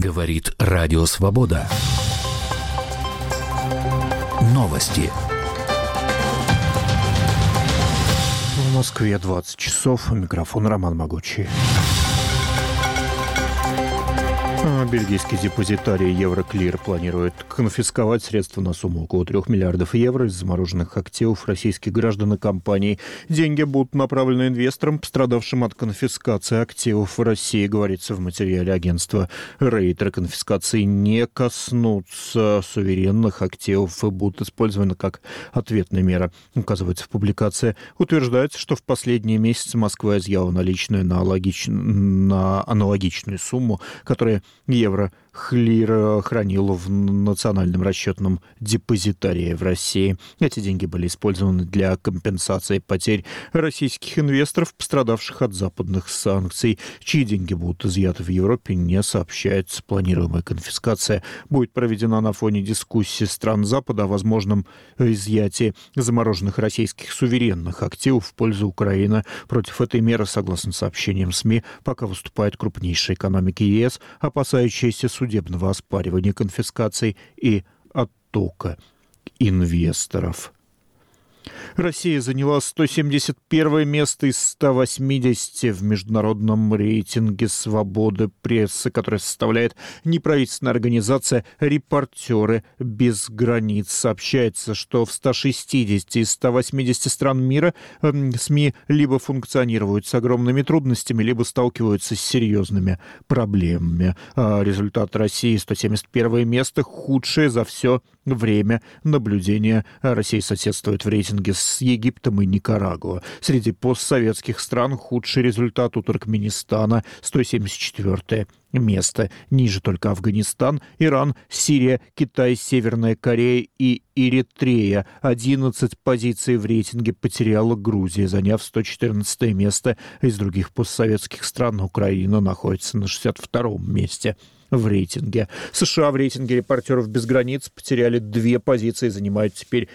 Говорит Радио Свобода. Новости. В Москве 20 часов. Микрофон Роман Могучий. Бельгийский депозитарий Евроклир планирует конфисковать средства на сумму около 3 миллиардов евро из замороженных активов российских граждан и компаний. Деньги будут направлены инвесторам, пострадавшим от конфискации активов в России, говорится в материале агентства Рейтер. Конфискации не коснутся суверенных активов и будут использованы как ответная мера, указывается в публикации. Утверждается, что в последние месяцы Москва изъяла наличные на аналогичную сумму, которая Евроклир хранил в национальном расчетном депозитарии в России. Эти деньги были использованы для компенсации потерь российских инвесторов, пострадавших от западных санкций. Чьи деньги будут изъяты в Европе, не сообщается. Планируемая конфискация будет проведена на фоне дискуссии стран Запада о возможном изъятии замороженных российских суверенных активов в пользу Украины. Против этой меры, согласно сообщениям СМИ, пока выступают крупнейшие экономики ЕС, опасающиеся судебного оспаривания конфискаций и оттока инвесторов. Россия заняла 171 место из 180 в международном рейтинге свободы прессы, который составляет неправительственная организация «Репортеры без границ». Сообщается, что в 160 из 180 стран мира СМИ либо функционируют с огромными трудностями, либо сталкиваются с серьезными проблемами. Результат России 171 место, худшее за все время наблюдения. Россия соседствует в рейтинге с Египтом и Никарагуа. Среди постсоветских стран худший результат у Туркменистана, 174 место. Ниже только Афганистан, Иран, Сирия, Китай, Северная Корея и Эритрея. 11 позиций в рейтинге потеряла Грузия, заняв 114 место. Из других постсоветских стран Украина находится на 62-м месте в рейтинге. США в рейтинге «Репортеров без границ» потеряли 2 позиции, занимают теперь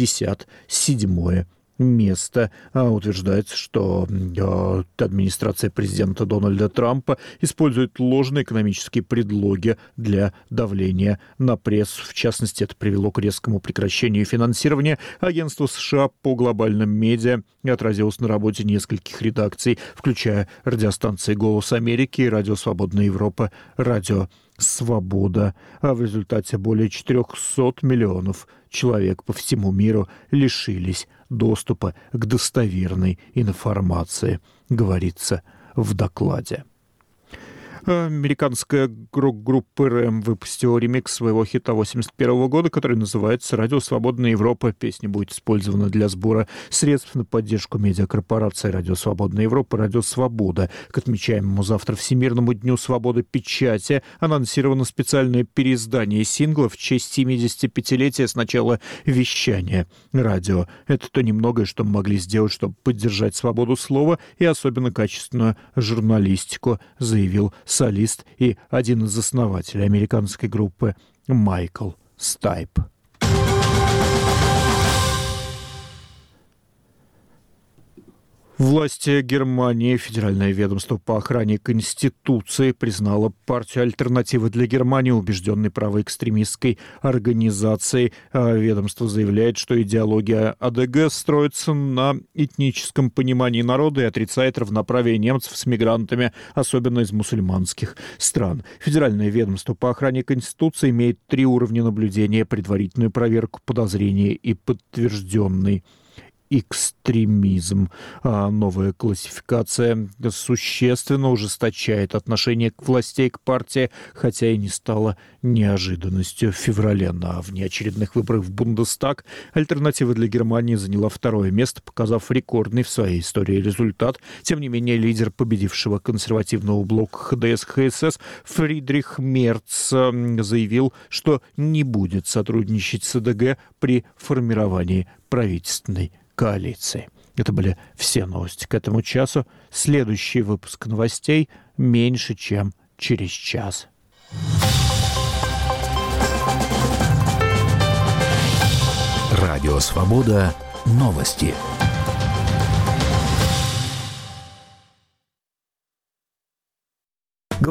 57-е место. Утверждается, что администрация президента Дональда Трампа использует ложные экономические предлоги для давления на прессу. В частности, это привело к резкому прекращению финансирования агентства США по глобальным медиа и отразилось на работе нескольких редакций, включая радиостанции «Голос Америки» и «Радио Свободная Европа», «Радио Свобода». А в результате более 400 миллионов человек по всему миру лишились доступа к достоверной информации, говорится в докладе. Американская рок-группа РЭМ выпустила ремикс своего хита 1981 года, который называется «Радио Свободная Европа». Песня будет использована для сбора средств на поддержку медиакорпорации «Радио Свободная Европа», «Радио Свобода». К отмечаемому завтра Всемирному дню свободы печати анонсировано специальное переиздание сингла в честь 75-летия с начала вещания радио. Это то немногое, что мы могли сделать, чтобы поддержать свободу слова и особенно качественную журналистику, заявил солист и один из основателей американской группы Майкл Стайп. Власти Германии, Федеральное ведомство по охране Конституции, признало партию «Альтернатива для Германии» убежденной правоэкстремистской организацией. Ведомство заявляет, что идеология АДГ строится на этническом понимании народа и отрицает равноправие немцев с мигрантами, особенно из мусульманских стран. Федеральное ведомство по охране Конституции имеет 3 уровня наблюдения: предварительную проверку, подозрение и подтвержденный экстремизм. Новая классификация существенно ужесточает отношение к властей, к партии, хотя и не стала неожиданностью. В феврале на внеочередных выборах в Бундестаг «Альтернатива для Германии» заняла 2-е место, показав рекордный в своей истории результат. Тем не менее, лидер победившего консервативного блока ХДС-ХСС Фридрих Мерц заявил, что не будет сотрудничать с АДГ при формировании правительственной коалиции. Это были все новости к этому часу. Следующий выпуск новостей меньше, чем через час. Радио Свобода. Новости.